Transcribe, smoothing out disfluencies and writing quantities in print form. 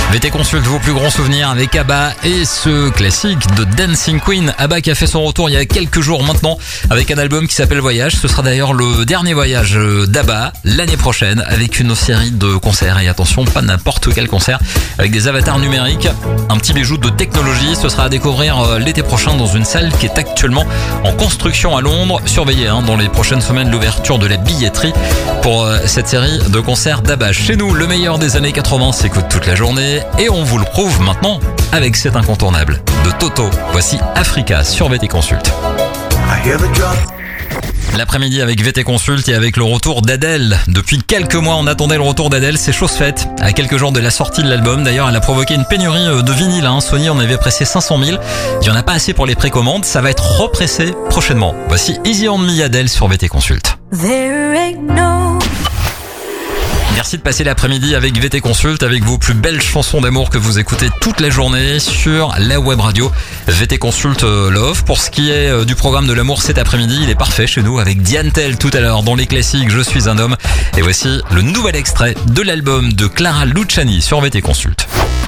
VT Consulte vos plus grands souvenirs avec ABBA et ce classique de Dancing Queen. ABBA qui a fait son retour il y a quelques jours maintenant avec un album qui s'appelle Voyage. Ce sera d'ailleurs le dernier voyage d'ABBA l'année prochaine avec une série de concerts. Et attention, pas n'importe quel concert, avec des avatars numériques, un petit bijou de technologie. Ce sera à découvrir l'été prochain dans une salle qui est actuellement en construction à Londres. Surveillez dans les prochaines semaines l'ouverture de la billetterie pour cette série de concerts d'ABBA. Chez nous, le meilleur des années 80 s'écoute toute la journée. Et on vous le prouve maintenant avec cet incontournable de Toto. Voici Africa sur VT Consulte. L'après-midi avec VT Consulte et avec le retour d'Adèle. Depuis quelques mois, on attendait le retour d'Adèle. C'est chose faite. À quelques jours de la sortie de l'album, d'ailleurs, elle a provoqué une pénurie de vinyle. Sony en avait pressé 500 000. Il n'y en a pas assez pour les précommandes. Ça va être repressé prochainement. Voici Easy on Me Adèle sur VT Consulte. Merci de passer l'après-midi avec VT Consulte, avec vos plus belles chansons d'amour que vous écoutez toute la journée sur la web radio VT Consulte Love. Pour ce qui est du programme de l'amour cet après-midi, il est parfait chez nous avec Diane Tell tout à l'heure dans les classiques Je suis un homme. Et voici le nouvel extrait de l'album de Clara Luciani sur VT Consulte.